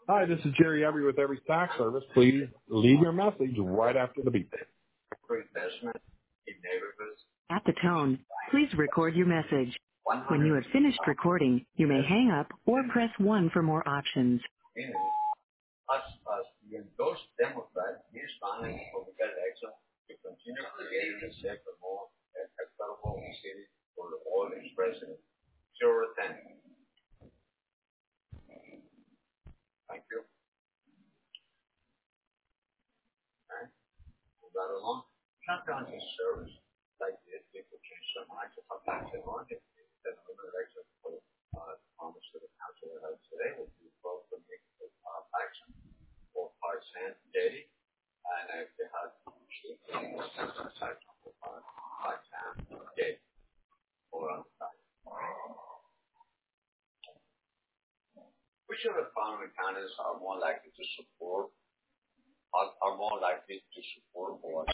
Hi, this is Jerry Every with Every Tax Service. Please leave your message right after the beep. For investment in neighborhoods, At the tone, please record your message. When 100 you have finished recording, you may hang up or press 1 for more options. communities, us being those Democrats, he's trying for the election to continue creating a safer, more equitable city for the all its residents. 0 10. Thank you. Okay. Move that along. Shutdown his service like this, people change so much of tax and market. That another election for promise to the council that has today will be both the action or 5 cents daily. And if they have cheap, for 5 cents daily or on the side. Which of the following candidates are more likely to support or